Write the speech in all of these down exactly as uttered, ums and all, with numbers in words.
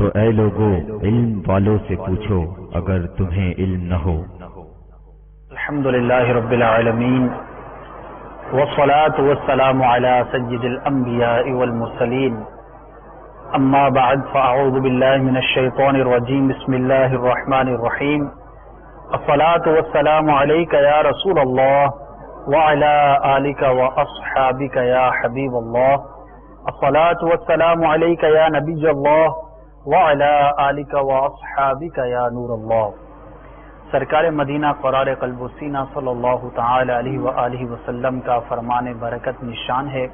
تو اے لوگو علم والوں سے پوچھو اگر تمہیں علم نہ ہو۔ الحمدللہ رب العالمین والصلاة والسلام علی سید الانبیاء والمرسلین، اما بعد فاعوذ باللہ من الشیطان الرجیم، بسم اللہ الرحمن الرحیم۔ الصلاة والسلام علیک یا رسول اللہ وعلی آلک واصحابک یا حبیب اللہ۔ الصلاة والسلام علیک یا نبی اللہ وعلی آلک واصحابک یا نور اللہ۔ سرکار مدینہ قرار قلب و سینہ صلی اللہ تعالی علیہ وآلہ وسلم کا فرمان برکت نشان ہے،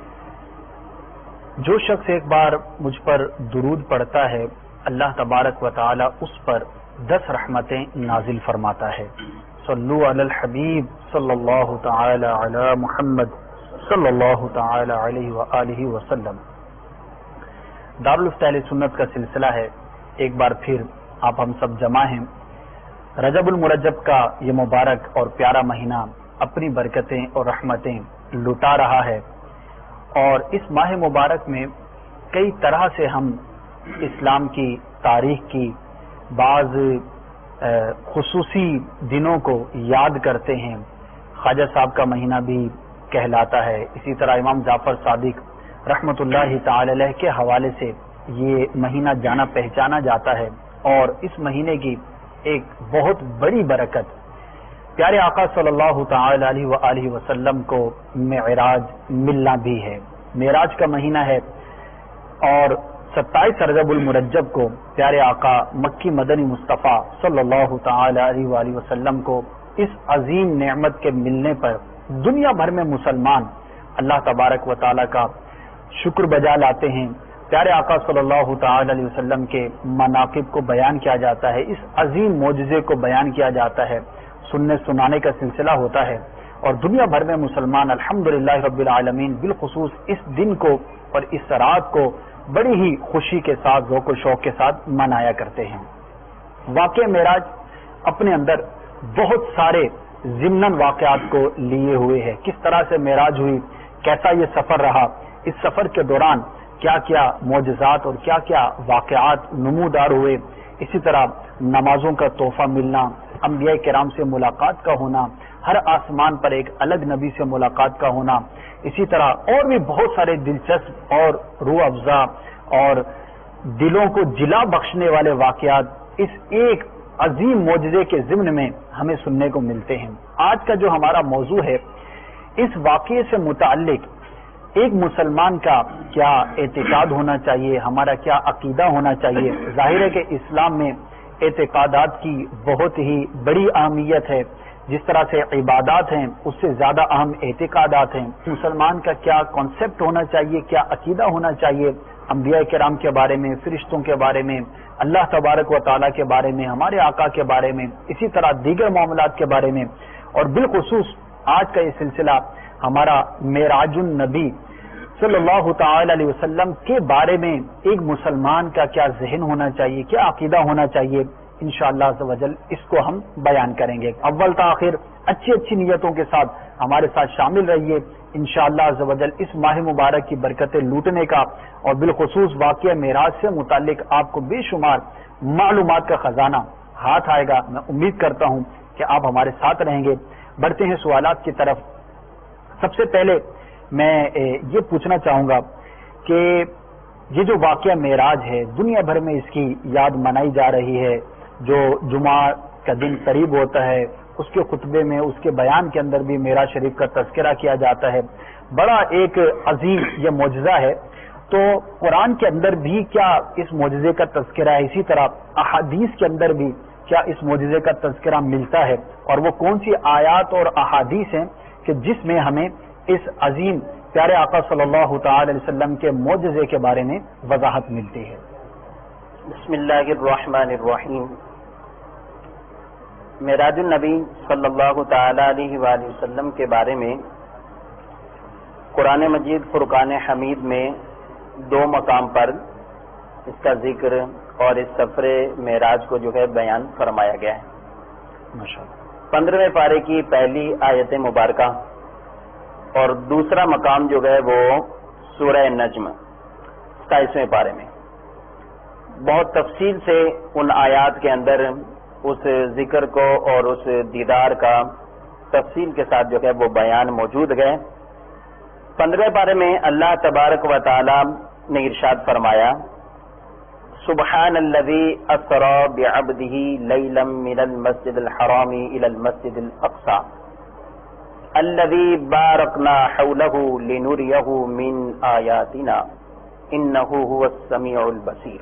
جو شخص ایک بار مجھ پر درود پڑھتا ہے اللہ تبارک و تعالی اس پر دس رحمتیں نازل فرماتا ہے۔ صلو علی الحبیب صلی اللہ تعالی علی محمد صلی اللہ تعالی علیہ وآلہ وسلم۔ دارالفتہ اہل سنت کا سلسلہ ہے، ایک بار پھر آپ ہم سب جمع ہیں۔ رجب المرجب کا یہ مبارک اور پیارا مہینہ اپنی برکتیں اور رحمتیں لٹا رہا ہے، اور اس ماہ مبارک میں کئی طرح سے ہم اسلام کی تاریخ کی بعض خصوصی دنوں کو یاد کرتے ہیں۔ خواجہ صاحب کا مہینہ بھی کہلاتا ہے، اسی طرح امام جعفر صادق رحمۃ اللہ تعالی علیہ کے حوالے سے یہ مہینہ جانا پہچانا جاتا ہے، اور اس مہینے کی ایک بہت بڑی برکت پیارے آقا صلی اللہ تعالی علیہ وآلہ وسلم کو معراج ملنا بھی ہے۔ معراج کا مہینہ ہے، اور ستائیس رجب المرجب کو پیارے آقا مکی مدنی مصطفیٰ صلی اللہ تعالی علیہ وآلہ وسلم کو اس عظیم نعمت کے ملنے پر دنیا بھر میں مسلمان اللہ تبارک و تعالی کا شکر بجا لاتے ہیں۔ پیارے آقا صلی اللہ تعالی علیہ وسلم کے مناقب کو بیان کیا جاتا ہے، اس عظیم معجزے کو بیان کیا جاتا ہے، سننے سنانے کا سلسلہ ہوتا ہے، اور دنیا بھر میں مسلمان الحمدللہ رب العالمین بالخصوص اس دن کو اور اس رات کو بڑی ہی خوشی کے ساتھ ذوق و شوق کے ساتھ منایا کرتے ہیں۔ واقعہ معراج اپنے اندر بہت سارے ضمناً واقعات کو لیے ہوئے ہے۔ کس طرح سے معراج ہوئی، کیسا یہ سفر رہا، اس سفر کے دوران کیا کیا معجزات اور کیا کیا واقعات نمودار ہوئے، اسی طرح نمازوں کا تحفہ ملنا، انبیاء کرام سے ملاقات کا ہونا، ہر آسمان پر ایک الگ نبی سے ملاقات کا ہونا، اسی طرح اور بھی بہت سارے دلچسپ اور روح افزا اور دلوں کو جلا بخشنے والے واقعات اس ایک عظیم معجزے کے ضمن میں ہمیں سننے کو ملتے ہیں۔ آج کا جو ہمارا موضوع ہے، اس واقعے سے متعلق ایک مسلمان کا کیا اعتقاد ہونا چاہیے، ہمارا کیا عقیدہ ہونا چاہیے۔ ظاہر ہے کہ اسلام میں اعتقادات کی بہت ہی بڑی اہمیت ہے، جس طرح سے عبادات ہیں اس سے زیادہ اہم اعتقادات ہیں۔ مسلمان کا کیا کانسیپٹ ہونا چاہیے، کیا عقیدہ ہونا چاہیے انبیاء کرام کے بارے میں، فرشتوں کے بارے میں، اللہ تبارک و تعالیٰ کے بارے میں، ہمارے آقا کے بارے میں، اسی طرح دیگر معاملات کے بارے میں، اور بالخصوص آج کا یہ سلسلہ ہمارا معراج النبی صلی اللہ تعالی علیہ وسلم کے بارے میں ایک مسلمان کا کیا ذہن ہونا چاہیے، کیا عقیدہ ہونا چاہیے، انشاءاللہ عز و جل اس کو ہم بیان کریں گے۔ اول تاخیر اچھی اچھی نیتوں کے ساتھ ہمارے ساتھ شامل رہیے، انشاءاللہ عز و جل اس ماہ مبارک کی برکتیں لوٹنے کا اور بالخصوص واقعہ معراج سے متعلق آپ کو بے شمار معلومات کا خزانہ ہاتھ آئے گا۔ میں امید کرتا ہوں کہ آپ ہمارے ساتھ رہیں گے۔ بڑھتے ہیں سوالات کی طرف۔ سب سے پہلے میں یہ پوچھنا چاہوں گا کہ یہ جو واقعہ معراج ہے دنیا بھر میں اس کی یاد منائی جا رہی ہے، جو جمعہ کا دن قریب ہوتا ہے اس کے خطبے میں، اس کے بیان کے اندر بھی معراج شریف کا تذکرہ کیا جاتا ہے، بڑا ایک عظیم یہ معجزہ ہے۔ تو قرآن کے اندر بھی کیا اس معجزے کا تذکرہ ہے، اسی طرح احادیث کے اندر بھی کیا اس معجزے کا تذکرہ ملتا ہے، اور وہ کون سی آیات اور احادیث ہیں کہ جس میں ہمیں اس عظیم پیارے آقا صلی اللہ تعالی علیہ وسلم کے معجزے کے بارے میں وضاحت ملتی ہے۔ بسم اللہ الرحمن الرحیم۔ معراج النبی صلی اللہ تعالی علیہ وآلہ وسلم کے بارے میں قرآن مجید فرقان حمید میں دو مقام پر اس کا ذکر اور اس سفر معراج کو جو ہے بیان فرمایا گیا ہے۔ پندرہویں پارے کی پہلی آیت مبارکہ اور دوسرا مقام جو ہے وہ سورہ نجم ستائیسویں پارے میں۔ بہت تفصیل سے ان آیات کے اندر اس ذکر کو اور اس دیدار کا تفصیل کے ساتھ جو ہے وہ بیان موجود گئے. پندرہویں پارے میں اللہ تبارک و تعالی نے ارشاد فرمایا سبحان الذی اسری بعبدہ لیلا من المسجد الحرام الی المسجد الاقصی الذی بارکنا حولہ لنریہ من آیاتنا انہ هو السمیع البصیر.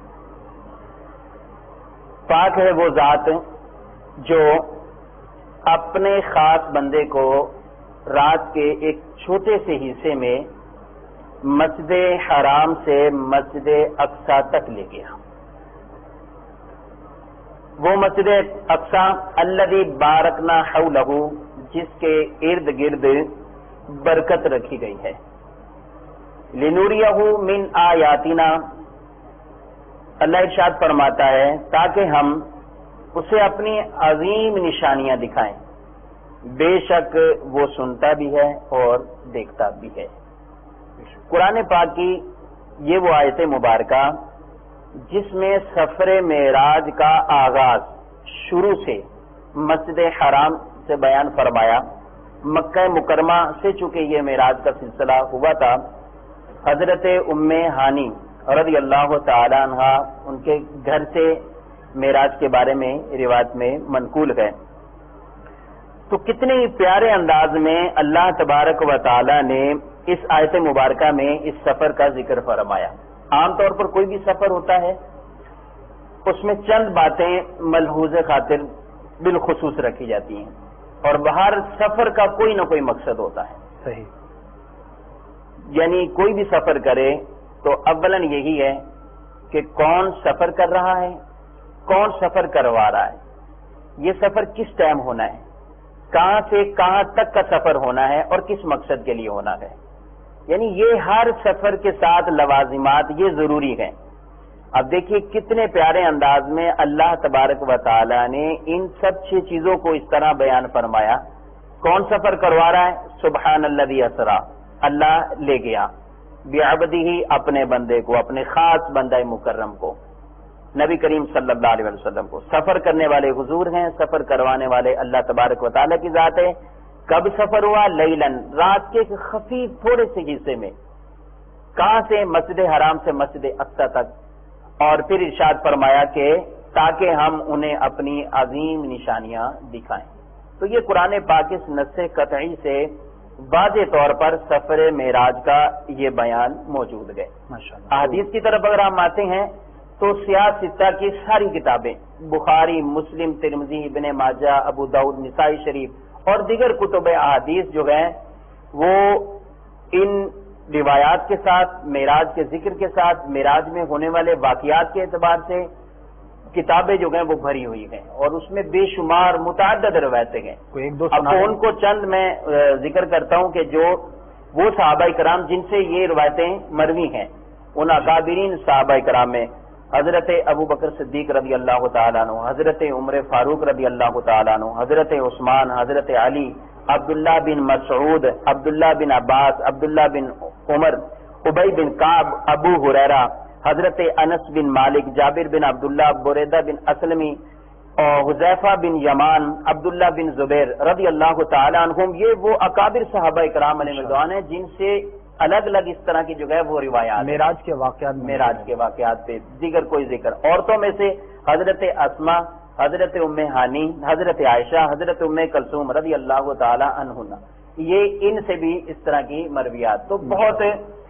پاک ہے وہ ذات جو اپنے خاص بندے کو رات کے ایک چھوٹے سے حصے میں مسجد حرام سے مسجد اقصی تک لے گیا. وہ مسجد اقصی الذی بارکنا حولہ جس کے ارد گرد برکت رکھی گئی ہے. لنوریہ من آیاتنا اللہ ارشاد فرماتا ہے تاکہ ہم اسے اپنی عظیم نشانیاں دکھائیں. بے شک وہ سنتا بھی ہے اور دیکھتا بھی ہے. قرآن پاک کی یہ وہ آیت مبارکہ جس میں سفر معراج کا آغاز شروع سے مسجد حرام سے بیان فرمایا. مکہ مکرمہ سے چونکہ یہ معراج کا سلسلہ ہوا تھا، حضرت ام ہانی رضی اللہ تعالی عنہ ان کے گھر سے معراج کے بارے میں روایت میں منقول گئے. تو کتنے پیارے انداز میں اللہ تبارک و تعالی نے اس آیت مبارکہ میں اس سفر کا ذکر فرمایا. عام طور پر کوئی بھی سفر ہوتا ہے اس میں چند باتیں ملحوظ خاطر بالخصوص رکھی جاتی ہیں اور ہر سفر کا کوئی نہ کوئی مقصد ہوتا ہے. صحیح. یعنی کوئی بھی سفر کرے تو اولاً یہی ہے کہ کون سفر کر رہا ہے، کون سفر کروا رہا ہے، یہ سفر کس ٹائم ہونا ہے، کہاں سے کہاں تک کا سفر ہونا ہے اور کس مقصد کے لیے ہونا ہے. یعنی یہ ہر سفر کے ساتھ لوازمات یہ ضروری ہیں. اب دیکھیے کتنے پیارے انداز میں اللہ تبارک و تعالی نے ان سب چھ چیزوں کو اس طرح بیان فرمایا. کون سفر کروا رہا ہے؟ سبحان الذی اسری، اللہ لے گیا، بعبدہ اپنے بندے کو، اپنے خاص بندہ مکرم کو، نبی کریم صلی اللہ علیہ وسلم کو. سفر کرنے والے حضور ہیں، سفر کروانے والے اللہ تبارک و تعالی کی ذات ہے. کب سفر ہوا؟ لیلن، رات کے ایک خفیف تھوڑے سے حصے میں. کہاں سے؟ مسجد حرام سے مسجد اقصی تک. اور پھر ارشاد فرمایا کہ تاکہ ہم انہیں اپنی عظیم نشانیاں دکھائیں. تو یہ قرآن پاک اس نص قطعی سے واضح طور پر سفر معراج کا یہ بیان موجود ہے. احادیث کی طرف اگر ہم آتے ہیں تو سیاہ ستہ کی ساری کتابیں، بخاری، مسلم، ترمذی، ابن ماجہ، ابو داؤد، نسائی شریف اور دیگر کتب احادیث جو ہیں وہ ان روایات کے ساتھ، معراج کے ذکر کے ساتھ، معراج میں ہونے والے واقعات کے اعتبار سے کتابیں جو ہیں وہ بھری ہوئی ہیں اور اس میں بے شمار متعدد روایتیں ہیں. اب ان کو چند میں ذکر کرتا ہوں کہ جو وہ صحابہ کرام جن سے یہ روایتیں مروی ہیں، ان اکابرین صحابہ کرام میں حضرت ابو بکر صدیق رضی اللہ تعالیٰ عنہ، حضرت عمر فاروق رضی اللہ تعالیٰ عنہ، حضرت عثمان، حضرت علی، عبداللہ بن مسعود، عبداللہ بن عباس، عبداللہ بن عمر، ابی بن کعب، ابو ہریرہ، حضرت انس بن مالک، جابر بن عبداللہ، بریدہ بن اسلمی اور حذیفہ بن یمان، عبداللہ بن زبیر رضی اللہ تعالی عنہم. یہ وہ اکابر صحابہ کرام علیہ رضوان ہیں جن سے الگ الگ اس طرح کی جو ہے وہ روایات معراج کے واقعات معراج کے واقعات پہ دیگر کوئی ذکر. عورتوں میں سے حضرت اسما، حضرت ام ہانی، حضرت عائشہ، حضرت ام کلثوم رضی اللہ تعالی عنہن، یہ ان سے بھی اس طرح کی مرویات. تو بہت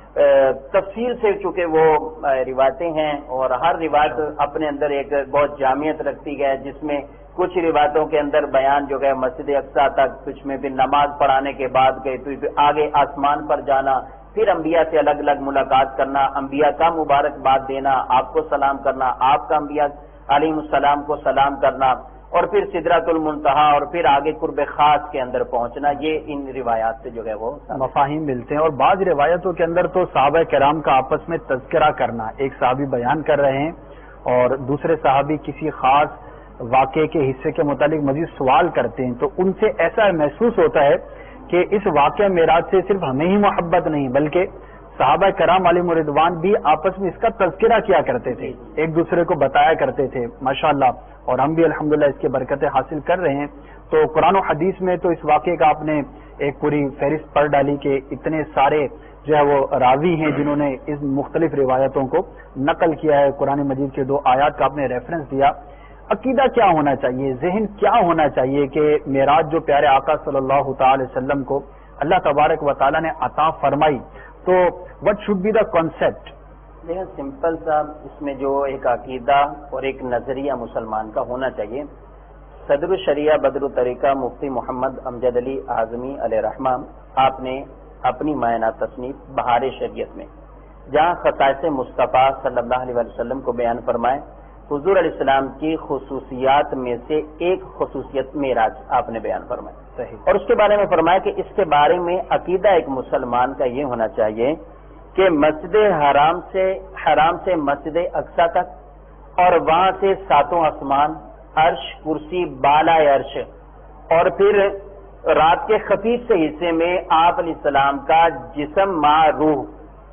تفصیل سے چونکہ وہ روایتیں ہیں اور ہر روایت اپنے اندر ایک بہت جامعیت رکھتی ہے، جس میں کچھ روایتوں کے اندر بیان جو ہے مسجد اقصی تک، کچھ میں پھر نماز پڑھانے کے بعد گئے تو پھر آگے آسمان پر جانا، پھر انبیاء سے الگ الگ ملاقات کرنا، انبیاء کا مبارکباد دینا، آپ کو سلام کرنا، آپ کا انبیاء علیہ السلام کو سلام کرنا، اور پھر سدرۃ المنتہا اور پھر آگے قرب خاص کے اندر پہنچنا. یہ ان روایات سے جو ہے وہ مفاہیم ملتے ہیں. اور بعض روایتوں کے اندر تو صحابہ کرام کا آپس میں تذکرہ کرنا، ایک صحابی بیان کر رہے ہیں اور دوسرے صحابی کسی خاص واقعے کے حصے کے متعلق مزید سوال کرتے ہیں، تو ان سے ایسا محسوس ہوتا ہے کہ اس واقعہ معراج سے صرف ہمیں ہی محبت نہیں بلکہ صحابہ کرام علیہ رضوان بھی آپس میں اس کا تذکرہ کیا کرتے تھے، ایک دوسرے کو بتایا کرتے تھے ماشاءاللہ، اور ہم بھی الحمدللہ اس کے برکتیں حاصل کر رہے ہیں. تو قرآن و حدیث میں تو اس واقعے کا آپ نے ایک پوری فہرست پڑھ ڈالی کہ اتنے سارے جو ہے وہ راوی ہیں جنہوں نے اس مختلف روایتوں کو نقل کیا ہے. قرآن مجید کے دو آیات کا آپ نے ریفرنس دیا. عقیدہ کیا ہونا چاہیے، ذہن کیا ہونا چاہیے کہ معراج جو پیارے آقا صلی اللہ تعالی وسلم کو اللہ تبارک و تعالی نے عطا فرمائی، تو what should be the concept? دیکھیں سمپل سا اس میں جو ایک عقیدہ اور ایک نظریہ مسلمان کا ہونا چاہیے. صدر الشریعہ بدر الطریقہ مفتی محمد امجد علی اعظمی علیہ رحمہ، آپ نے اپنی معینہ تصنیف بہار شریعت میں جہاں خصائص مصطفیٰ صلی اللہ علیہ وسلم کو بیان فرمائے، حضور علیہ السلام کی خصوصیات میں سے ایک خصوصیت معراج آپ نے بیان فرمائی. صحیح. اور اس کے بارے میں فرمایا کہ اس کے بارے میں عقیدہ ایک مسلمان کا یہ ہونا چاہیے کہ مسجد حرام سے حرام سے مسجد اقصی تک اور وہاں سے ساتوں آسمان، عرش، کرسی، بالا عرش، اور پھر رات کے خفیف سے حصے میں آپ علیہ السلام کا جسم مع روح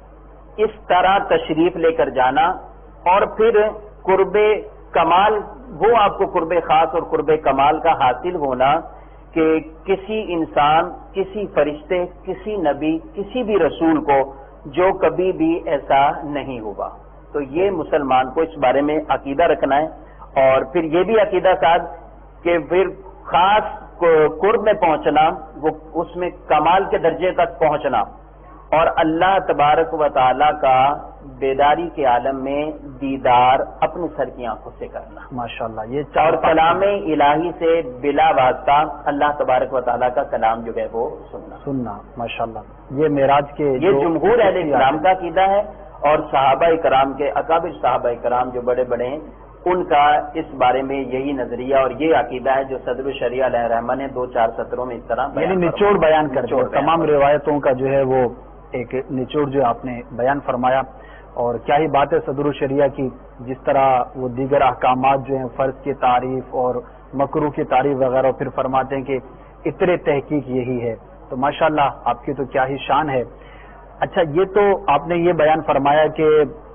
اس طرح تشریف لے کر جانا، اور پھر قرب کمال، وہ آپ کو قرب خاص اور قرب کمال کا حاصل ہونا کہ کسی انسان، کسی فرشتے، کسی نبی، کسی بھی رسول کو جو کبھی بھی ایسا نہیں ہوا. تو یہ مسلمان کو اس بارے میں عقیدہ رکھنا ہے. اور پھر یہ بھی عقیدہ ساتھ کہ پھر خاص قرب میں پہنچنا، وہ اس میں کمال کے درجے تک پہنچنا، اور اللہ تبارک و تعالی کا بیداری کے عالم میں دیدار اپنے سر کی آنکھوں سے کرنا ماشاءاللہ. یہ اور کلام الہی سے بلا واسطہ اللہ تبارک و تعالیٰ کا کلام جو ہے وہ سننا سننا ماشاءاللہ. یہ معراج کے یہ جمہور اہل اسلام کا عقیدہ ہے، اور صحابہ کرام کے اکابر صحابہ کرام جو بڑے بڑے ہیں ان کا اس بارے میں یہی نظریہ اور یہ عقیدہ ہے جو صدر الشریعہ علیہ رحمہ نے دو چار سطروں میں اس طرح یعنی نچوڑ بیان کر دیا. تمام روایتوں کا جو ہے وہ ایک نچوڑ جو آپ نے بیان فرمایا. اور کیا ہی بات ہے صدر الشریعہ کی، جس طرح وہ دیگر احکامات جو ہیں فرض کی تعریف اور مکروہ کی تعریف وغیرہ پھر فرماتے ہیں کہ اتنے تحقیق یہی ہے. تو ماشاءاللہ آپ کی تو کیا ہی شان ہے. اچھا، یہ تو آپ نے یہ بیان فرمایا کہ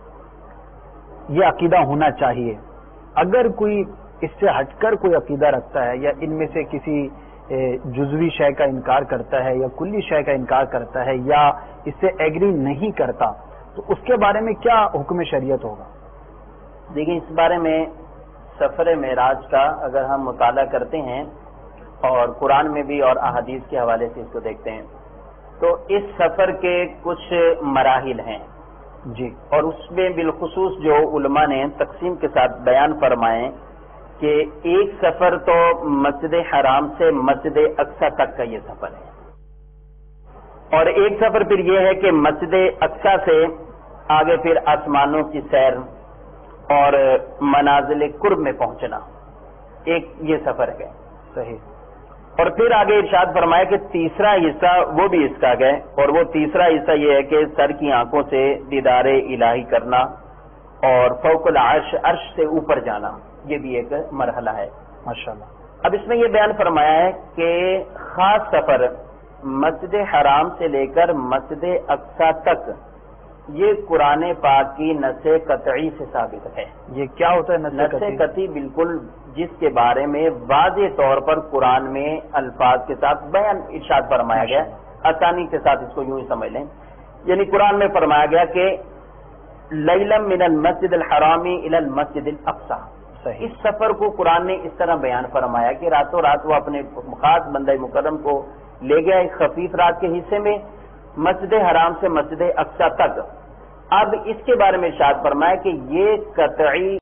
یہ عقیدہ ہونا چاہیے. اگر کوئی اس سے ہٹ کر کوئی عقیدہ رکھتا ہے یا ان میں سے کسی جزوی شے کا انکار کرتا ہے یا کلی شے کا انکار کرتا ہے یا اس سے ایگری نہیں کرتا، تو اس کے بارے میں کیا حکم شریعت ہوگا؟ دیکھیں اس بارے میں سفر معراج کا اگر ہم مطالعہ کرتے ہیں اور قرآن میں بھی اور احادیث کے حوالے سے اس کو دیکھتے ہیں تو اس سفر کے کچھ مراحل ہیں جی، اور اس میں بالخصوص جو علماء نے تقسیم کے ساتھ بیان فرمائے کہ ایک سفر تو مسجد حرام سے مسجد اقصی تک کا یہ سفر ہے، اور ایک سفر پھر یہ ہے کہ مسجد اقصی سے آگے پھر آسمانوں کی سیر اور منازل قرب میں پہنچنا، ایک یہ سفر ہے. صحیح. اور پھر آگے ارشاد فرمایا کہ تیسرا حصہ وہ بھی اس کا گئے، اور وہ تیسرا حصہ یہ ہے کہ سر کی آنکھوں سے دیدار الہی کرنا اور فوق العرش عرش سے اوپر جانا، یہ بھی ایک مرحلہ ہے ماشاءاللہ. اب اس میں یہ بیان فرمایا ہے کہ خاص سفر مسجد حرام سے لے کر مسجد اقصی تک یہ قرآن پاک کی نص قطعی سے ثابت ہے. یہ کیا ہوتا ہے نص قطعی؟ بالکل جس کے بارے میں واضح طور پر قرآن میں الفاظ کے ساتھ بیان ارشاد فرمایا گیا. آسانی کے ساتھ اس کو یوں ہی سمجھ لیں، یعنی قرآن میں فرمایا گیا کہ لیلم من المسجد الحرامی الی المسجد الاقصی. اس سفر کو قرآن نے اس طرح بیان فرمایا کہ راتوں رات وہ اپنے خاص بندہ مکرم کو لے گیا ایک خفیف رات کے حصے میں مسجد حرام سے مسجد اقصی تک. اب اس کے بارے میں ارشاد فرمایا کہ یہ قطعی